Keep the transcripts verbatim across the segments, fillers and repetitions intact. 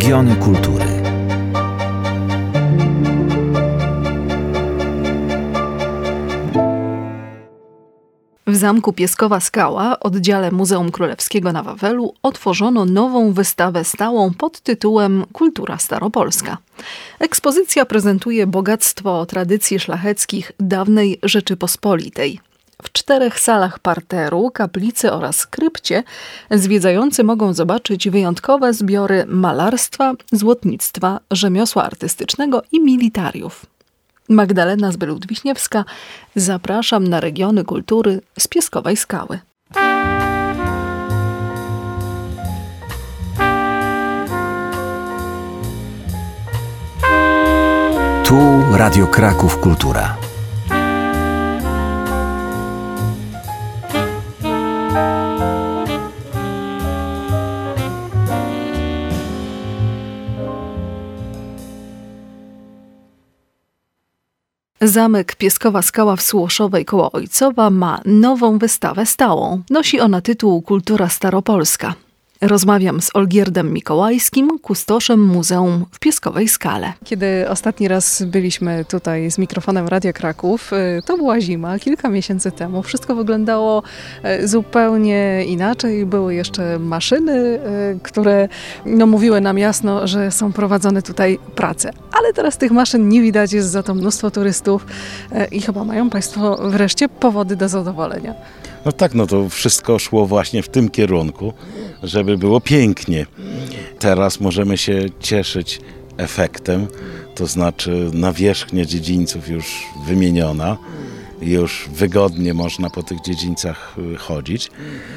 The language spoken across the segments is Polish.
Regiony kultury. W zamku Pieskowa Skała, oddziale Muzeum Królewskiego na Wawelu, otworzono nową wystawę stałą pod tytułem Kultura Staropolska. Ekspozycja prezentuje bogactwo tradycji szlacheckich dawnej Rzeczypospolitej. W czterech salach parteru, kaplicy oraz krypcie zwiedzający mogą zobaczyć wyjątkowe zbiory malarstwa, złotnictwa, rzemiosła artystycznego i militariów. Magdalena Zbylut-Wiśniewska, zapraszam na Regiony Kultury z Pieskowej Skały. Tu Radio Kraków Kultura. Zamek Pieskowa Skała w Słoszowej koło Ojcowa ma nową wystawę stałą. Nosi ona tytuł Kultura Staropolska. Rozmawiam z Olgierdem Mikołajskim, kustoszem Muzeum w Pieskowej Skale. Kiedy ostatni raz byliśmy tutaj z mikrofonem Radia Kraków, to była zima, kilka miesięcy temu. Wszystko wyglądało zupełnie inaczej. Były jeszcze maszyny, które no, mówiły nam jasno, że są prowadzone tutaj prace. Ale teraz tych maszyn nie widać, jest za to mnóstwo turystów i chyba mają Państwo wreszcie powody do zadowolenia. No tak, no to wszystko szło właśnie w tym kierunku, żeby było pięknie. Teraz możemy się cieszyć efektem, to znaczy nawierzchnia dziedzińców już wymieniona, już wygodnie można po tych dziedzińcach chodzić.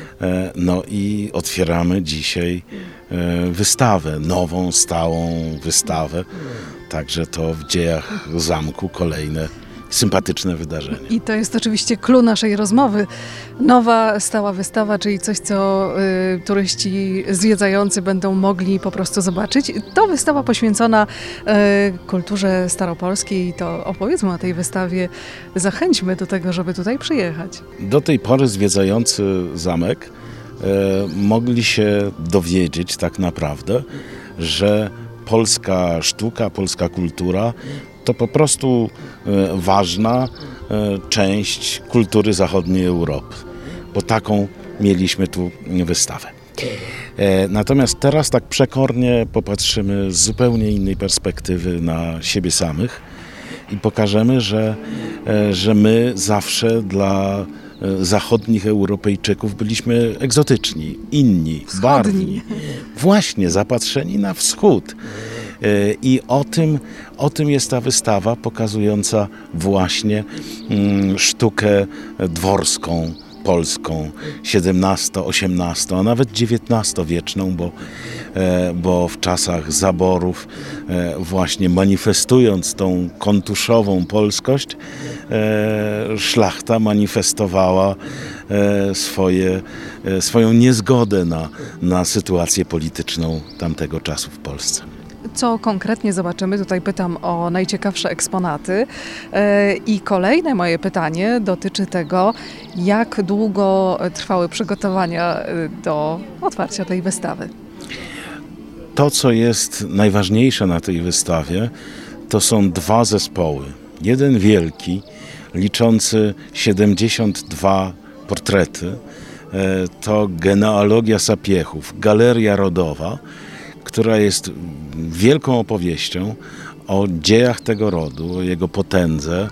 No i otwieramy dzisiaj wystawę, nową, stałą wystawę, także to w dziejach zamku kolejne sympatyczne wydarzenie. I to jest oczywiście clou naszej rozmowy. Nowa, stała wystawa, czyli coś, co y, turyści zwiedzający będą mogli po prostu zobaczyć. To wystawa poświęcona y, kulturze staropolskiej. To opowiedzmy o tej wystawie. Zachęćmy do tego, żeby tutaj przyjechać. Do tej pory zwiedzający zamek y, mogli się dowiedzieć tak naprawdę, że polska sztuka, polska kultura to po prostu ważna część kultury zachodniej Europy, bo taką mieliśmy tu wystawę. Natomiast teraz tak przekornie popatrzymy z zupełnie innej perspektywy na siebie samych i pokażemy, że, że my zawsze dla zachodnich Europejczyków byliśmy egzotyczni, inni, Wschodni. barwni, właśnie zapatrzeni na wschód. I o tym, o tym jest ta wystawa pokazująca właśnie mm, sztukę dworską, polską, siedemnasto-, osiemnasto-, a nawet dziewiętnastowieczną, bo, e, bo w czasach zaborów e, właśnie manifestując tą kontuszową polskość, e, szlachta manifestowała e, swoje, e, swoją niezgodę na, na sytuację polityczną tamtego czasu w Polsce. Co konkretnie zobaczymy? Tutaj pytam o najciekawsze eksponaty. I kolejne moje pytanie dotyczy tego, jak długo trwały przygotowania do otwarcia tej wystawy. To, co jest najważniejsze na tej wystawie, to są dwa zespoły. Jeden wielki, liczący siedemdziesiąt dwa portrety, to genealogia Sapiehów, galeria rodowa, która jest wielką opowieścią o dziejach tego rodu, o jego potędze,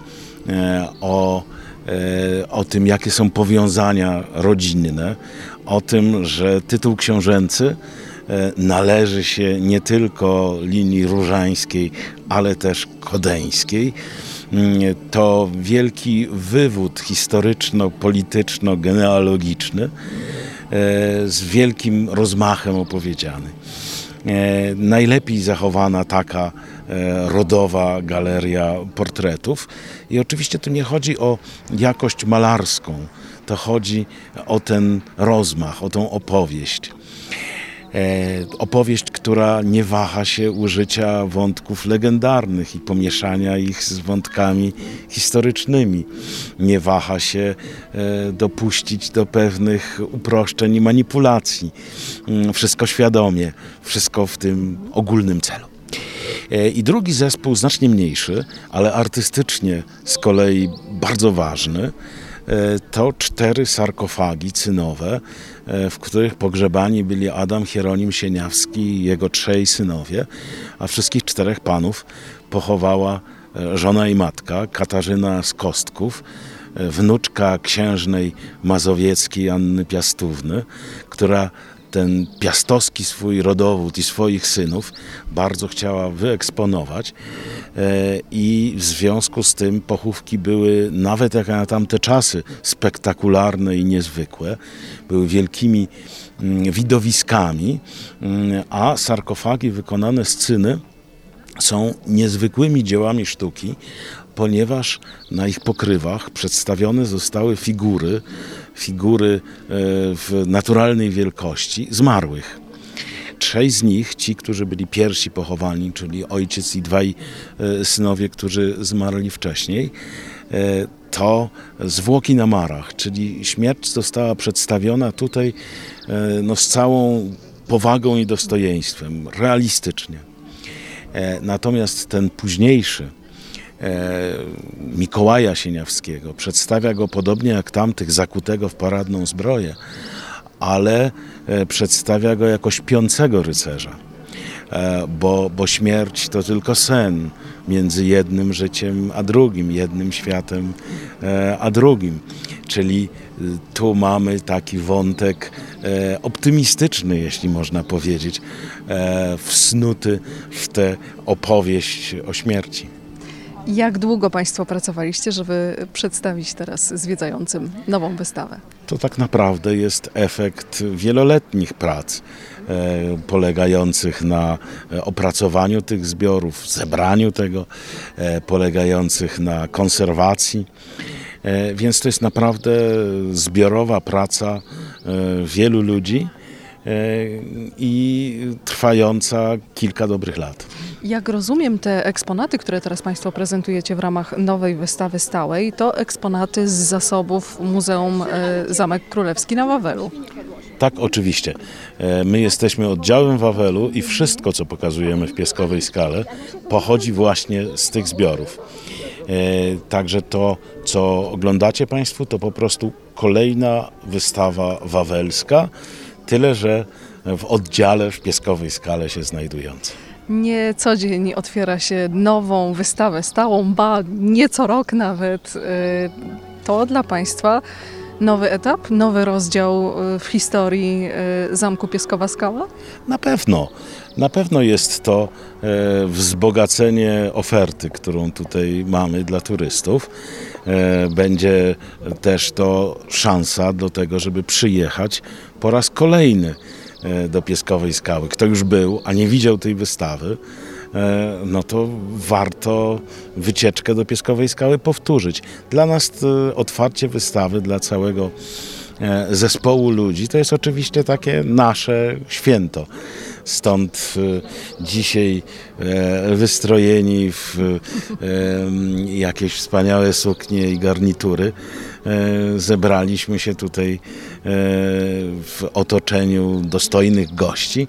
o, o tym, jakie są powiązania rodzinne, o tym, że tytuł książęcy należy się nie tylko linii różańskiej, ale też kodeńskiej. To wielki wywód historyczno-polityczno-genealogiczny z wielkim rozmachem opowiedziany. E, najlepiej zachowana taka e, rodowa galeria portretów. I oczywiście tu nie chodzi o jakość malarską, to chodzi o ten rozmach, o tą opowieść. Opowieść, która nie waha się użycia wątków legendarnych i pomieszania ich z wątkami historycznymi. Nie waha się dopuścić do pewnych uproszczeń i manipulacji. Wszystko świadomie, wszystko w tym ogólnym celu. I drugi zespół, znacznie mniejszy, ale artystycznie z kolei bardzo ważny, to cztery sarkofagi cynowe, w których pogrzebani byli Adam Hieronim Sieniawski i jego trzej synowie, a wszystkich czterech panów pochowała żona i matka Katarzyna z Kostków, wnuczka księżnej mazowieckiej Anny Piastówny, która ten piastowski swój rodowód i swoich synów bardzo chciała wyeksponować i w związku z tym pochówki były, nawet jak na tamte czasy, spektakularne i niezwykłe. Były wielkimi widowiskami, a sarkofagi wykonane z cyny są niezwykłymi dziełami sztuki, ponieważ na ich pokrywach przedstawione zostały figury, figury w naturalnej wielkości zmarłych. Trzej z nich, ci, którzy byli pierwsi pochowani, czyli ojciec i dwaj synowie, którzy zmarli wcześniej, to zwłoki na marach, czyli śmierć została przedstawiona tutaj no, z całą powagą i dostojeństwem, realistycznie. Natomiast ten późniejszy, Mikołaja Sieniawskiego, przedstawia go podobnie jak tamtych, zakutego w paradną zbroję, ale przedstawia go jako śpiącego rycerza, bo, bo śmierć to tylko sen między jednym życiem a drugim, jednym światem a drugim. Czyli tu mamy taki wątek optymistyczny, jeśli można powiedzieć, wsnuty w tę opowieść o śmierci. Jak długo Państwo pracowaliście, żeby przedstawić teraz zwiedzającym nową wystawę? To tak naprawdę jest efekt wieloletnich prac e, polegających na opracowaniu tych zbiorów, zebraniu tego, e, polegających na konserwacji. E, więc to jest naprawdę zbiorowa praca e, wielu ludzi e, i trwająca kilka dobrych lat. Jak rozumiem, te eksponaty, które teraz Państwo prezentujecie w ramach nowej wystawy stałej, to eksponaty z zasobów Muzeum Zamek Królewski na Wawelu. Tak, oczywiście. My jesteśmy oddziałem Wawelu i wszystko, co pokazujemy w Pieskowej Skale, pochodzi właśnie z tych zbiorów. Także to, co oglądacie Państwo, to po prostu kolejna wystawa wawelska, tyle że w oddziale w Pieskowej Skale się znajdująca. Nie co dzień otwiera się nową wystawę stałą, ba nie co rok nawet. To dla Państwa nowy etap, nowy rozdział w historii Zamku Pieskowa Skała? Na pewno. Na pewno jest to wzbogacenie oferty, którą tutaj mamy dla turystów. Będzie też to szansa do tego, żeby przyjechać po raz kolejny do Pieskowej Skały. Kto już był, a nie widział tej wystawy, no to warto wycieczkę do Pieskowej Skały powtórzyć. Dla nas otwarcie wystawy, dla całego zespołu ludzi, to jest oczywiście takie nasze święto. Stąd dzisiaj wystrojeni w jakieś wspaniałe suknie i garnitury zebraliśmy się tutaj w otoczeniu dostojnych gości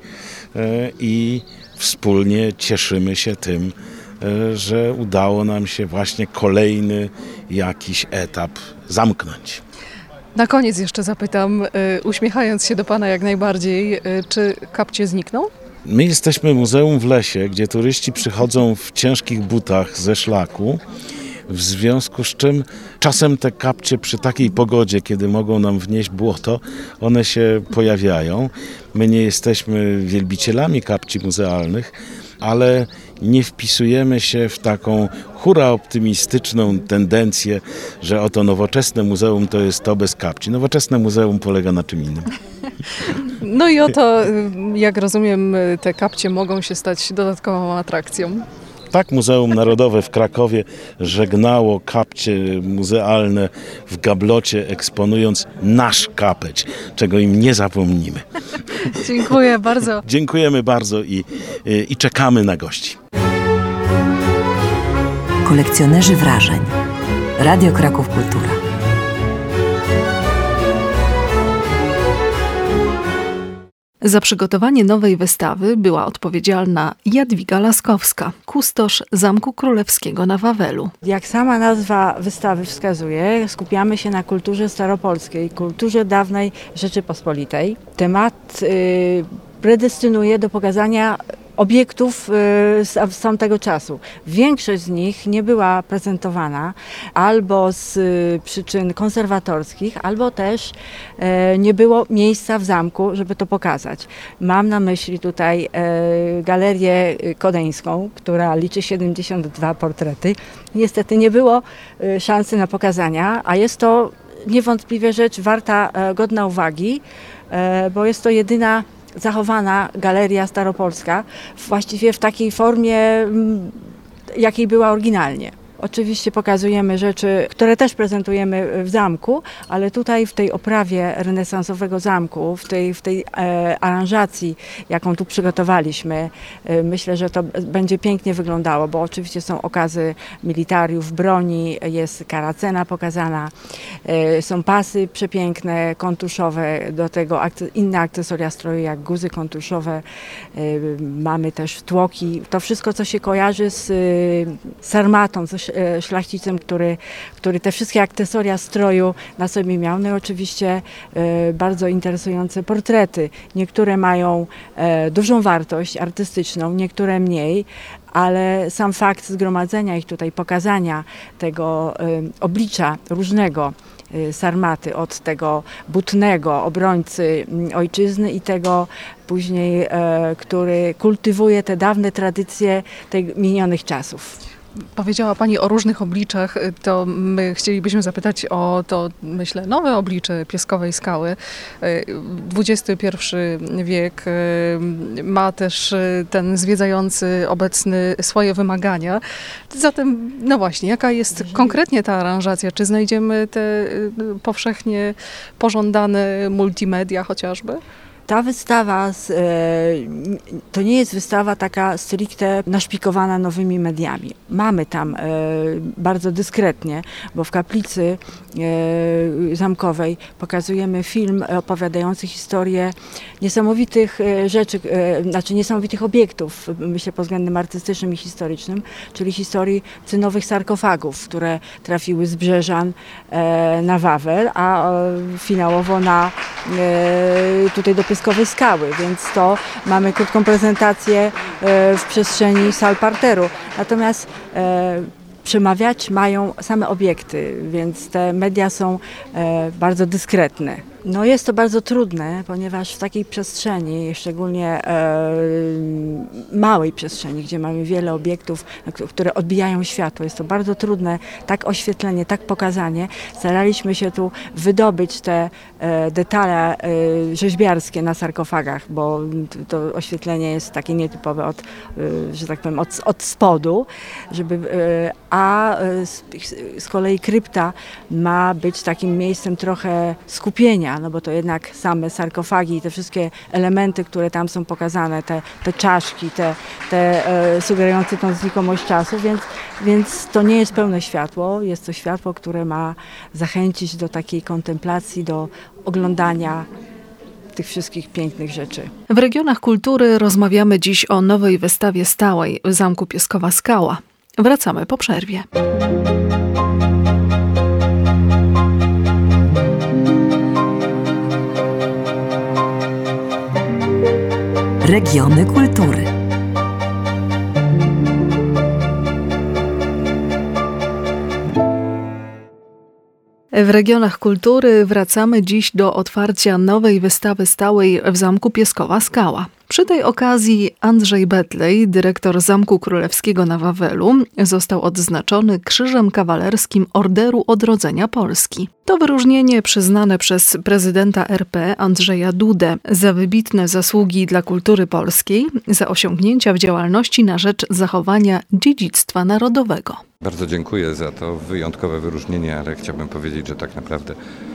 i wspólnie cieszymy się tym, że udało nam się właśnie kolejny jakiś etap zamknąć. Na koniec jeszcze zapytam, uśmiechając się do Pana jak najbardziej, czy kapcie znikną? My jesteśmy muzeum w lesie, gdzie turyści przychodzą w ciężkich butach ze szlaku, w związku z czym czasem te kapcie przy takiej pogodzie, kiedy mogą nam wnieść błoto, one się pojawiają. My nie jesteśmy wielbicielami kapci muzealnych, ale nie wpisujemy się w taką hura optymistyczną tendencję, że oto nowoczesne muzeum to jest to bez kapci. Nowoczesne muzeum polega na czym innym. No i oto, jak rozumiem, te kapcie mogą się stać dodatkową atrakcją. Tak, Muzeum Narodowe w Krakowie żegnało kapcie muzealne w gablocie, eksponując nasz kapeć, czego im nie zapomnimy. Dziękuję bardzo. Dziękujemy bardzo i, i, i czekamy na gości. Kolekcjonerzy wrażeń. Radio Kraków Kultura. Za przygotowanie nowej wystawy była odpowiedzialna Jadwiga Laskowska, kustosz Zamku Królewskiego na Wawelu. Jak sama nazwa wystawy wskazuje, skupiamy się na kulturze staropolskiej, kulturze dawnej Rzeczypospolitej. Temat yy, predestynuje do pokazania obiektów z, z tamtego czasu. Większość z nich nie była prezentowana albo z przyczyn konserwatorskich, albo też nie było miejsca w zamku, żeby to pokazać. Mam na myśli tutaj galerię kodeńską, która liczy siedemdziesiąt dwa portrety. Niestety nie było szansy na pokazania, a jest to niewątpliwie rzecz warta, godna uwagi, bo jest to jedyna zachowana galeria staropolska, właściwie w takiej formie, jakiej była oryginalnie. Oczywiście pokazujemy rzeczy, które też prezentujemy w zamku, ale tutaj w tej oprawie renesansowego zamku, w tej, w tej e, aranżacji, jaką tu przygotowaliśmy, e, myślę, że to będzie pięknie wyglądało, bo oczywiście są okazy militariów, broni, jest karacena pokazana, e, są pasy przepiękne, kontuszowe, do tego akce- inne akcesoria stroju, jak guzy kontuszowe, e, mamy też tłoki. To wszystko, co się kojarzy z e, sarmatą, z szlachcicem, który, który te wszystkie akcesoria stroju na sobie miał. No i oczywiście e, bardzo interesujące portrety. Niektóre mają e, dużą wartość artystyczną, niektóre mniej, ale sam fakt zgromadzenia ich tutaj, pokazania tego e, oblicza różnego e, Sarmaty, od tego butnego obrońcy ojczyzny i tego później, e, który kultywuje te dawne tradycje tych minionych czasów. Powiedziała Pani o różnych obliczach, to my chcielibyśmy zapytać o to, myślę, nowe oblicze Pieskowej Skały. dwudziesty pierwszy wiek ma też ten zwiedzający obecny swoje wymagania. Zatem, no właśnie, jaka jest konkretnie ta aranżacja? Czy znajdziemy te powszechnie pożądane multimedia chociażby? Ta wystawa z, e, to nie jest wystawa taka stricte naszpikowana nowymi mediami. Mamy tam e, bardzo dyskretnie, bo w kaplicy e, zamkowej pokazujemy film opowiadający historię niesamowitych e, rzeczy, e, znaczy niesamowitych obiektów, myślę pod względem artystycznym i historycznym, czyli historii cynowych sarkofagów, które trafiły z Brzeżan e, na Wawel, a e, finałowo na e, tutaj do Pieskowej Skały, więc to mamy krótką prezentację w przestrzeni sal parteru. Natomiast e, przemawiać mają same obiekty, więc te media są e, bardzo dyskretne. No jest to bardzo trudne, ponieważ w takiej przestrzeni, szczególnie e, małej przestrzeni, gdzie mamy wiele obiektów, które odbijają światło, jest to bardzo trudne, tak oświetlenie, tak pokazanie. Staraliśmy się tu wydobyć te e, detale e, rzeźbiarskie na sarkofagach, bo to oświetlenie jest takie nietypowe od, e, że tak powiem, od, od spodu, żeby, e, a z, z kolei krypta ma być takim miejscem trochę skupienia, no bo to jednak same sarkofagi i te wszystkie elementy, które tam są pokazane, te, te czaszki, te, te e, sugerujące tą znikomość czasu, więc, więc to nie jest pełne światło, jest to światło, które ma zachęcić do takiej kontemplacji, do oglądania tych wszystkich pięknych rzeczy. W regionach kultury rozmawiamy dziś o nowej wystawie stałej w Zamku Pieskowa Skała. Wracamy po przerwie. Regiony kultury. W regionach kultury wracamy dziś do otwarcia nowej wystawy stałej w Zamku Pieskowa Skała. Przy tej okazji Andrzej Betlej, dyrektor Zamku Królewskiego na Wawelu, został odznaczony Krzyżem Kawalerskim Orderu Odrodzenia Polski. To wyróżnienie przyznane przez prezydenta R P Andrzeja Dudę za wybitne zasługi dla kultury polskiej, za osiągnięcia w działalności na rzecz zachowania dziedzictwa narodowego. Bardzo dziękuję za to wyjątkowe wyróżnienie, ale chciałbym powiedzieć, że tak naprawdę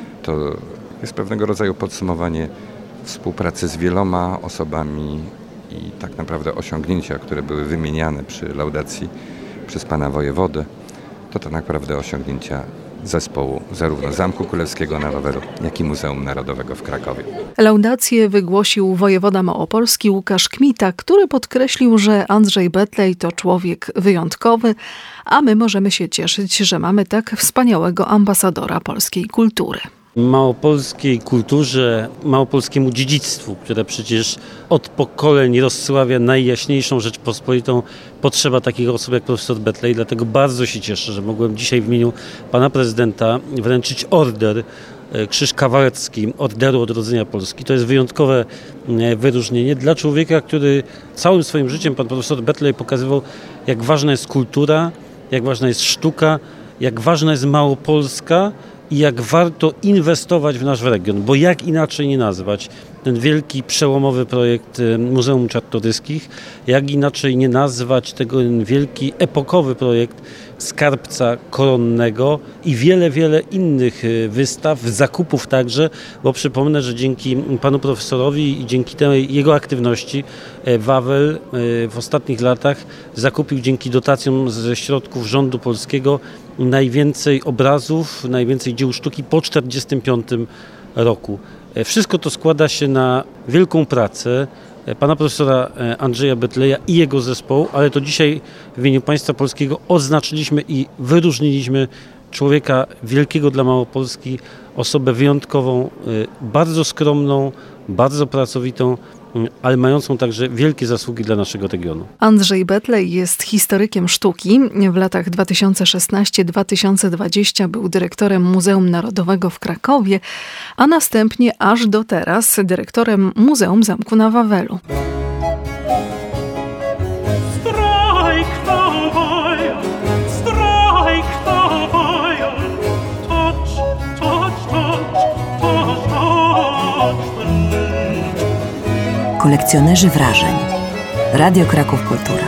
to jest pewnego rodzaju podsumowanie współpracy z wieloma osobami i tak naprawdę osiągnięcia, które były wymieniane przy laudacji przez pana wojewodę, to tak naprawdę osiągnięcia zespołu zarówno Zamku Królewskiego na Wawelu, jak i Muzeum Narodowego w Krakowie. Laudację wygłosił wojewoda małopolski Łukasz Kmita, który podkreślił, że Andrzej Betlej to człowiek wyjątkowy, a my możemy się cieszyć, że mamy tak wspaniałego ambasadora polskiej kultury. Małopolskiej kulturze, małopolskiemu dziedzictwu, które przecież od pokoleń rozsławia najjaśniejszą Rzeczpospolitą, potrzeba takich osób jak profesor Betlej. Dlatego bardzo się cieszę, że mogłem dzisiaj w imieniu pana prezydenta wręczyć order, Krzyż Kawalerski Orderu Odrodzenia Polski. To jest wyjątkowe wyróżnienie dla człowieka, który całym swoim życiem, pan profesor Betlej, pokazywał, jak ważna jest kultura, jak ważna jest sztuka, jak ważna jest Małopolska i jak warto inwestować w nasz region, bo jak inaczej nie nazwać ten wielki, przełomowy projekt Muzeum Czartoryskich, jak inaczej nie nazwać tego wielki, epokowy projekt Skarbca Koronnego i wiele, wiele innych wystaw, zakupów także, bo przypomnę, że dzięki panu profesorowi i dzięki tej jego aktywności Wawel w ostatnich latach zakupił dzięki dotacjom ze środków rządu polskiego najwięcej obrazów, najwięcej dzieł sztuki po czterdziestym piątym roku. Wszystko to składa się na wielką pracę pana profesora Andrzeja Betleja i jego zespołu, ale to dzisiaj w imieniu państwa polskiego odznaczyliśmy i wyróżniliśmy człowieka wielkiego dla Małopolski, osobę wyjątkową, bardzo skromną, bardzo pracowitą, ale mającą także wielkie zasługi dla naszego regionu. Andrzej Betlej jest historykiem sztuki. W latach dwa tysiące szesnastym do dwa tysiące dwudziestego był dyrektorem Muzeum Narodowego w Krakowie, a następnie aż do teraz dyrektorem Muzeum Zamku na Wawelu. Kolekcjonerzy wrażeń. Radio Kraków Kultura.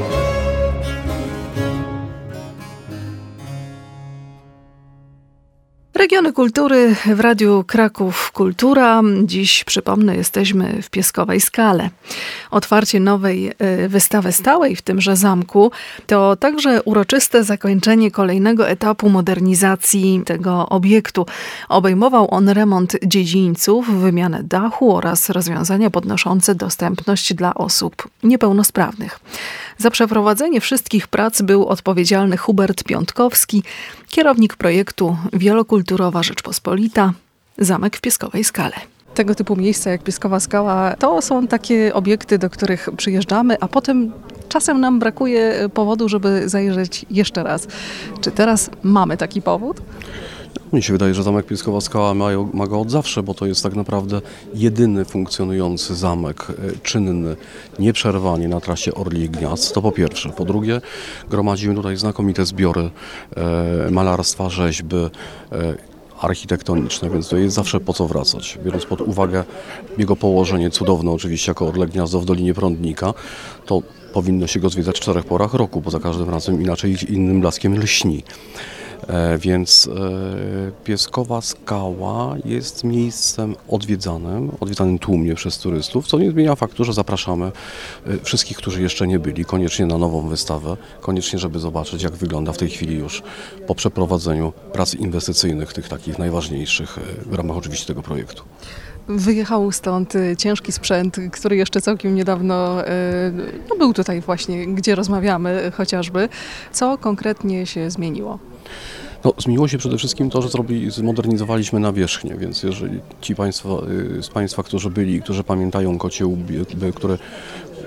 Regiony kultury w Radiu Kraków Kultura. Dziś, przypomnę, jesteśmy w Pieskowej Skale. Otwarcie nowej wystawy stałej w tymże zamku to także uroczyste zakończenie kolejnego etapu modernizacji tego obiektu. Obejmował on remont dziedzińców, wymianę dachu oraz rozwiązania podnoszące dostępność dla osób niepełnosprawnych. Za przeprowadzenie wszystkich prac był odpowiedzialny Hubert Piątkowski, kierownik projektu Wielokulturowa Rzeczpospolita, Zamek w Pieskowej Skale. Tego typu miejsca jak Pieskowa Skała to są takie obiekty, do których przyjeżdżamy, a potem czasem nam brakuje powodu, żeby zajrzeć jeszcze raz. Czy teraz mamy taki powód? Mnie się wydaje, że Zamek Pieskowa Skała ma, ma go od zawsze, bo to jest tak naprawdę jedyny funkcjonujący zamek czynny, nieprzerwanie na trasie Orlich Gniazd. To po pierwsze. Po drugie, gromadzimy tutaj znakomite zbiory e, malarstwa, rzeźby, e, architektoniczne, więc to jest zawsze po co wracać. Biorąc pod uwagę jego położenie cudowne oczywiście jako Orle Gniazdo w Dolinie Prądnika, to powinno się go zwiedzać w czterech porach roku, bo za każdym razem inaczej innym blaskiem lśni. E, więc e, Pieskowa Skała jest miejscem odwiedzanym, odwiedzanym tłumnie przez turystów, co nie zmienia faktu, że zapraszamy e, wszystkich, którzy jeszcze nie byli, koniecznie na nową wystawę, koniecznie, żeby zobaczyć, jak wygląda w tej chwili już po przeprowadzeniu prac inwestycyjnych, tych takich najważniejszych e, w ramach oczywiście tego projektu. Wyjechał stąd ciężki sprzęt, który jeszcze całkiem niedawno no, był tutaj właśnie, gdzie rozmawiamy chociażby. Co konkretnie się zmieniło? No, zmieniło się przede wszystkim to, że zrobi, zmodernizowaliśmy nawierzchnię, więc jeżeli ci państwo, z Państwa, którzy byli, którzy pamiętają kocie łby, które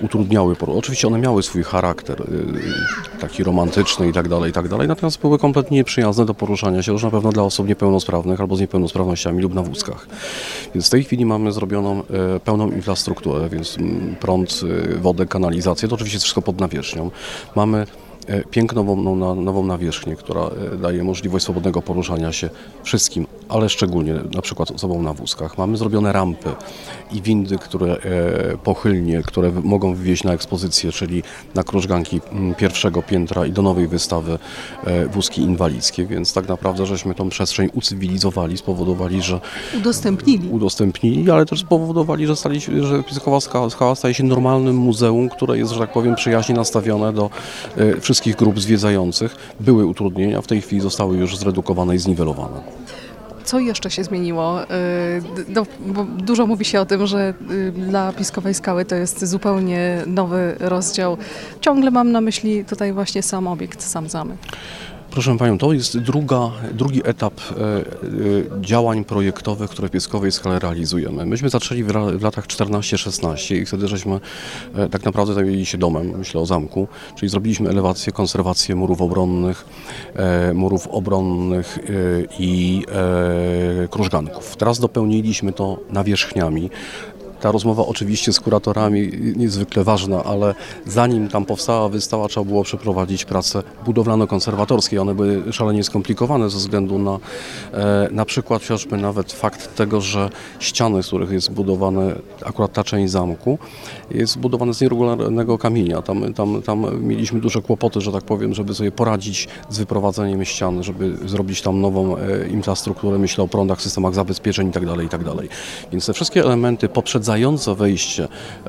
utrudniały. Oczywiście one miały swój charakter taki romantyczny i tak dalej, i tak dalej, natomiast były kompletnie nieprzyjazne do poruszania się już na pewno dla osób niepełnosprawnych albo z niepełnosprawnościami lub na wózkach. Więc w tej chwili mamy zrobioną pełną infrastrukturę, więc prąd, wodę, kanalizację, to oczywiście wszystko pod nawierzchnią. Mamy piękną nową, nową nawierzchnię, która daje możliwość swobodnego poruszania się wszystkim, ale szczególnie na przykład osobom na wózkach. Mamy zrobione rampy i windy, które pochylnie, które mogą wywieźć na ekspozycję, czyli na krużganki pierwszego piętra i do nowej wystawy wózki inwalidzkie, więc tak naprawdę żeśmy tą przestrzeń ucywilizowali, spowodowali, że Udostępnili. Udostępnili, ale też spowodowali, że, stali, że Piskowa Skała staje się normalnym muzeum, które jest, że tak powiem, przyjaźnie nastawione do wszystkich wszystkich grup zwiedzających. Były utrudnienia, w tej chwili zostały już zredukowane i zniwelowane. Co jeszcze się zmieniło? No, bo dużo mówi się o tym, że dla Piskowej Skały to jest zupełnie nowy rozdział. Ciągle mam na myśli tutaj właśnie sam obiekt, sam zamek. Proszę Panią, to jest druga, drugi etap e, e, działań projektowych, które w Pieskowej Skale realizujemy. Myśmy zaczęli w, w latach czternaście szesnaście i wtedy żeśmy e, tak naprawdę zajęli się domem, myślę o zamku, czyli zrobiliśmy elewację, konserwację murów obronnych, e, murów obronnych e, i e, krużganków. Teraz dopełniliśmy to nawierzchniami. Ta rozmowa oczywiście z kuratorami niezwykle ważna, ale zanim tam powstała wystawa, trzeba było przeprowadzić prace budowlano-konserwatorskie. One były szalenie skomplikowane ze względu na e, na przykład chociażby nawet fakt tego, że ściany, z których jest budowane akurat ta część zamku, jest budowane z nieregularnego kamienia. Tam, tam, tam mieliśmy duże kłopoty, że tak powiem, żeby sobie poradzić z wyprowadzeniem ścian, żeby zrobić tam nową e, infrastrukturę, myślę o prądach, systemach zabezpieczeń itd., itd. Więc te wszystkie elementy poprzedzają wejście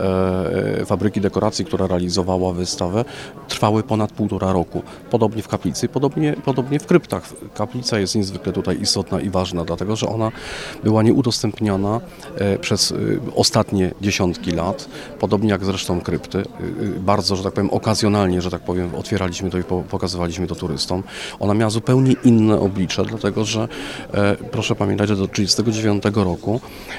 e, fabryki dekoracji, która realizowała wystawę, trwały ponad półtora roku. Podobnie w kaplicy, podobnie, podobnie w kryptach. Kaplica jest niezwykle tutaj istotna i ważna, dlatego że ona była nieudostępniana e, przez e, ostatnie dziesiątki lat, podobnie jak zresztą krypty. E, bardzo, że tak powiem, okazjonalnie, że tak powiem, otwieraliśmy to i po, pokazywaliśmy to turystom. Ona miała zupełnie inne oblicze, dlatego że e, proszę pamiętać, że do tysiąc dziewięćset trzydziestego dziewiątego roku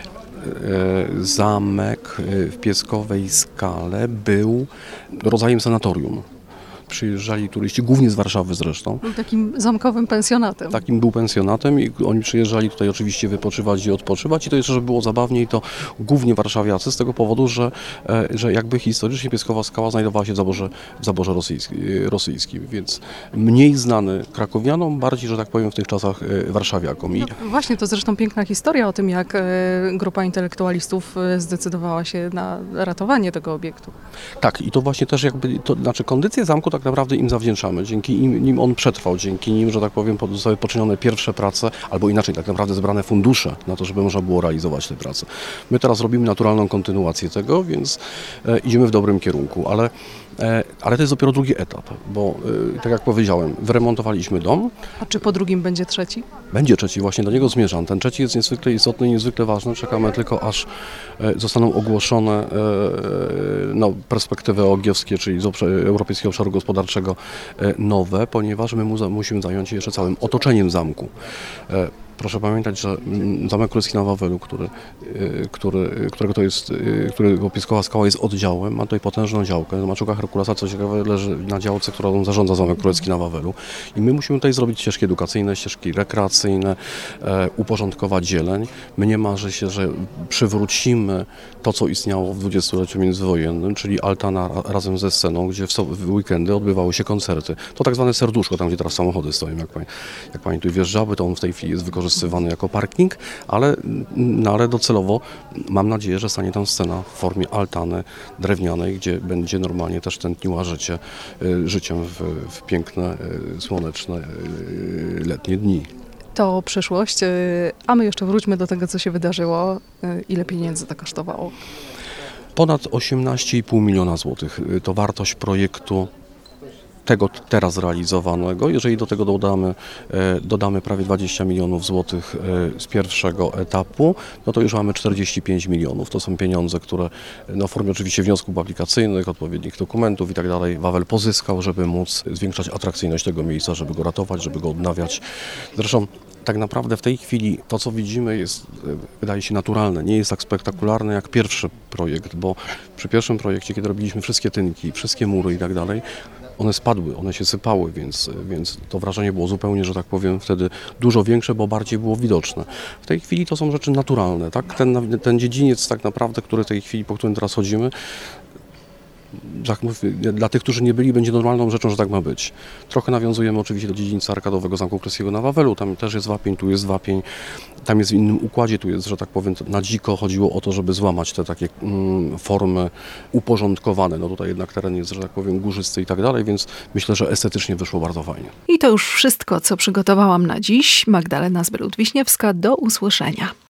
zamek w Pieskowej Skale był rodzajem sanatorium. Przyjeżdżali turyści, głównie z Warszawy zresztą. Był takim zamkowym pensjonatem. Takim był pensjonatem i oni przyjeżdżali tutaj oczywiście wypoczywać i odpoczywać i to jeszcze, żeby było zabawniej, to głównie warszawiacy z tego powodu, że, że jakby historycznie Pieskowa Skała znajdowała się w zaborze, w zaborze rosyjskim, rosyjskim, więc mniej znany krakowianom, bardziej, że tak powiem, w tych czasach warszawiakom. I... No, właśnie, to zresztą piękna historia o tym, jak grupa intelektualistów zdecydowała się na ratowanie tego obiektu. Tak, i to właśnie też jakby, to znaczy kondycję zamku tak naprawdę im zawdzięczamy. Dzięki im, nim on przetrwał, dzięki nim, że tak powiem, zostały poczynione pierwsze prace, albo inaczej, tak naprawdę zebrane fundusze na to, żeby można było realizować te prace. My teraz robimy naturalną kontynuację tego, więc e, idziemy w dobrym kierunku, ale, e, ale to jest dopiero drugi etap, bo e, tak jak powiedziałem, wyremontowaliśmy dom. A czy po drugim będzie trzeci? Będzie trzeci, właśnie do niego zmierzam. Ten trzeci jest niezwykle istotny i niezwykle ważny. Czekamy tylko, aż e, zostaną ogłoszone e, no, perspektywy E O G-owskie, czyli z Europejskiego Obszaru Gospodarczego e, nowe, ponieważ my mu, musimy zająć się jeszcze całym otoczeniem zamku. E, Proszę pamiętać, że Zamek Królewski na Wawelu, który, który, którego to jest, którego Pieskowa Skała jest oddziałem, ma tutaj potężną działkę. W Maczugach Herkulesa, co ciekawe, leży na działce, którą zarządza Zamek Królewski na Wawelu. I my musimy tutaj zrobić ścieżki edukacyjne, ścieżki rekreacyjne, e, uporządkować zieleń. Mnie marzy się, że przywrócimy to, co istniało w dwudziestoleciu międzywojennym, czyli altana razem ze sceną, gdzie w, so, w weekendy odbywały się koncerty. To tak zwane serduszko, tam gdzie teraz samochody stoją, jak pani, jak pani tu wjeżdżały, to on w tej chwili jest wykorzystany wykorzystywany jako parking, ale, no, ale docelowo mam nadzieję, że stanie tam scena w formie altany drewnianej, gdzie będzie normalnie też tętniła życie, życiem w, w piękne, słoneczne, letnie dni. To przyszłość, a my jeszcze wróćmy do tego, co się wydarzyło. Ile pieniędzy to kosztowało? Ponad osiemnaście i pół miliona złotych to wartość projektu tego teraz realizowanego. Jeżeli do tego dodamy, dodamy prawie dwadzieścia milionów złotych z pierwszego etapu, no to już mamy czterdzieści pięć milionów. To są pieniądze, które no, w formie oczywiście wniosków aplikacyjnych, odpowiednich dokumentów i tak dalej Wawel pozyskał, żeby móc zwiększać atrakcyjność tego miejsca, żeby go ratować, żeby go odnawiać. Zresztą tak naprawdę w tej chwili to, co widzimy, jest, wydaje się naturalne. Nie jest tak spektakularne jak pierwszy projekt, bo przy pierwszym projekcie, kiedy robiliśmy wszystkie tynki, wszystkie mury i tak dalej, one spadły, one się sypały, więc, więc to wrażenie było zupełnie, że tak powiem, wtedy dużo większe, bo bardziej było widoczne. W tej chwili to są rzeczy naturalne, tak? Ten, ten dziedziniec tak naprawdę, który w tej chwili, po którym teraz chodzimy, dla tych, którzy nie byli, będzie normalną rzeczą, że tak ma być. Trochę nawiązujemy oczywiście do dziedzińca arkadowego Zamku Królewskiego na Wawelu, tam też jest wapień, tu jest wapień, tam jest w innym układzie, tu jest, że tak powiem, na dziko chodziło o to, żeby złamać te takie mm, formy uporządkowane. No tutaj jednak teren jest, że tak powiem, górzysty i tak dalej, więc myślę, że estetycznie wyszło bardzo fajnie. I to już wszystko, co przygotowałam na dziś. Magdalena Zbylud-Wiśniewska, do usłyszenia.